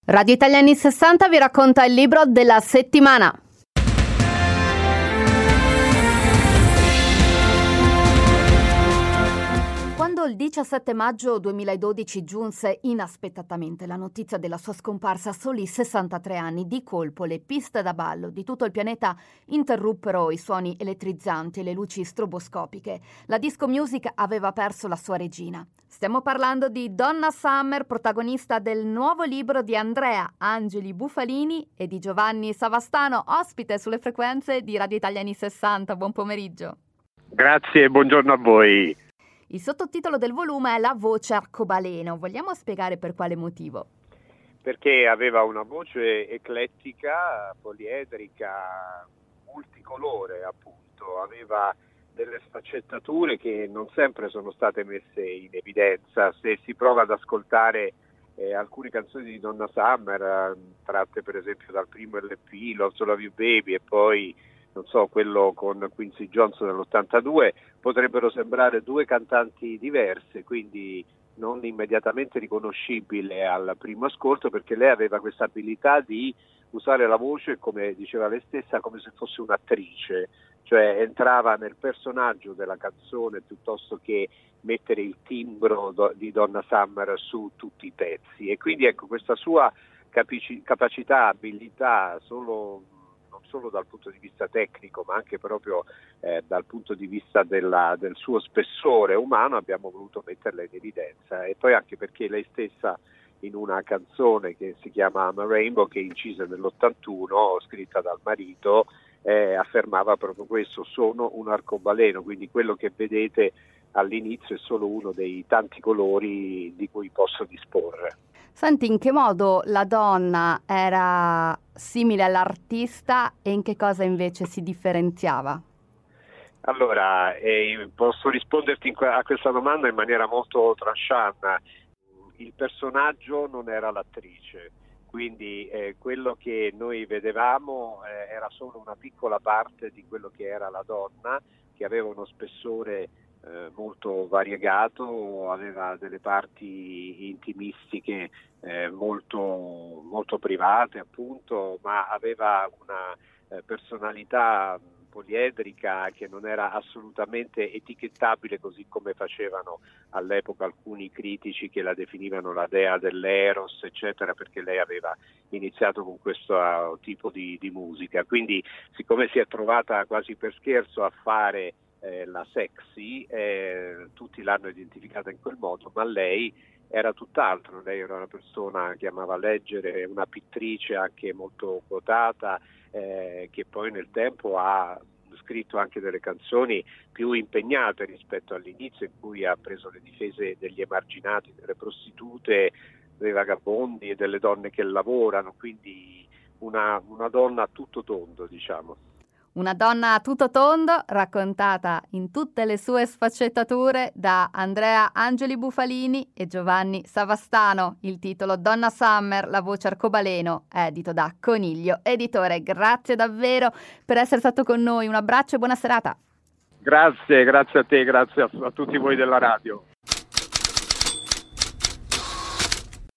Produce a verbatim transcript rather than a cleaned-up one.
Radio Italia anni sessanta vi racconta il libro della settimana. Quando il diciassette maggio duemiladodici giunse inaspettatamente la notizia della sua scomparsa a soli sessantatré anni, di colpo le piste da ballo di tutto il pianeta interruppero i suoni elettrizzanti e le luci stroboscopiche. La disco music aveva perso la sua regina. Stiamo parlando di Donna Summer, protagonista del nuovo libro di Andrea Angeli Bufalini e di Giovanni Savastano, ospite sulle frequenze di Radio Italia anni sessanta. Buon pomeriggio. Grazie e buongiorno a voi. Il sottotitolo del volume è La voce arcobaleno. Vogliamo spiegare per quale motivo? Perché aveva una voce eclettica, poliedrica, multicolore appunto, aveva delle sfaccettature che non sempre sono state messe in evidenza. Se si prova ad ascoltare eh, alcune canzoni di Donna Summer, eh, tratte per esempio dal primo L P, Lots of You Baby, e poi non so, quello con Quincy Jones nell'ottantadue, potrebbero sembrare due cantanti diverse, quindi non immediatamente riconoscibile al primo ascolto, perché lei aveva questa abilità di usare la voce, come diceva lei stessa, come se fosse un'attrice, cioè entrava nel personaggio della canzone piuttosto che mettere il timbro do, di Donna Summer su tutti i pezzi. E quindi ecco, questa sua capici, capacità, abilità, solo non solo dal punto di vista tecnico, ma anche proprio eh, dal punto di vista della, del suo spessore umano, abbiamo voluto metterla in evidenza. E poi anche perché lei stessa, in una canzone che si chiama I'm a Rainbow, che incise nell'ottantuno, scritta dal marito, eh, affermava proprio questo: sono un arcobaleno, quindi quello che vedete all'inizio è solo uno dei tanti colori di cui posso disporre. Senti, in che modo la donna era simile all'artista e in che cosa invece si differenziava? Allora, eh, posso risponderti in que- a questa domanda in maniera molto tranchant. Il personaggio non era l'attrice, quindi eh, quello che noi vedevamo eh, era solo una piccola parte di quello che era la donna, che aveva uno spessore eh, molto variegato, aveva delle parti intimistiche eh, molto, molto private appunto, ma aveva una eh, personalità poliedrica che non era assolutamente etichettabile, così come facevano all'epoca alcuni critici che la definivano la dea dell'eros eccetera, perché lei aveva iniziato con questo tipo di, di musica. Quindi, siccome si è trovata quasi per scherzo a fare eh, la sexy, eh, tutti l'hanno identificata in quel modo, ma lei era tutt'altro. Lei era una persona che amava leggere, una pittrice anche molto quotata, eh, che poi nel tempo ha scritto anche delle canzoni più impegnate rispetto all'inizio, in cui ha preso le difese degli emarginati, delle prostitute, dei vagabondi e delle donne che lavorano, quindi una, una donna a tutto tondo, diciamo. Una donna a tutto tondo, raccontata in tutte le sue sfaccettature da Andrea Angeli Bufalini e Giovanni Savastano. Il titolo Donna Summer, la voce arcobaleno, edito da Coniglio Editore. Grazie davvero per essere stato con noi. Un abbraccio e buona serata. Grazie, grazie a te, grazie a, a tutti voi della radio.